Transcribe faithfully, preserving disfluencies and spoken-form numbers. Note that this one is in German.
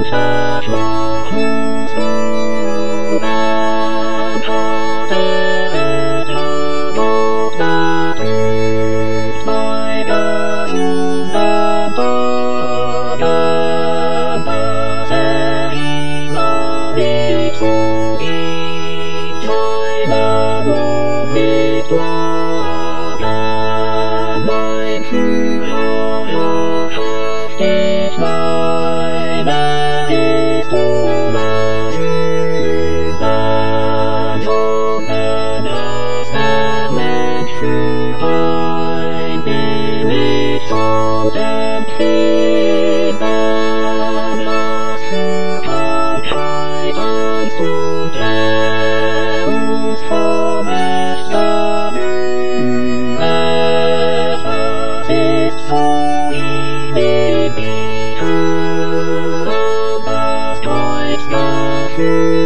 versprochen zu werden, hatte er doch betrügt bei gesunden Tagen, dass er immer nicht so gibt, scheinen noch mit Klagen. Mein Führer heftig meiner ist ohne Üben, sondern erst der Mensch für ein bin ich schon empfinden, was für Krankheit, Angst und uns vom Echten übt. Das ist so in den Hören, das Kreuz dafür.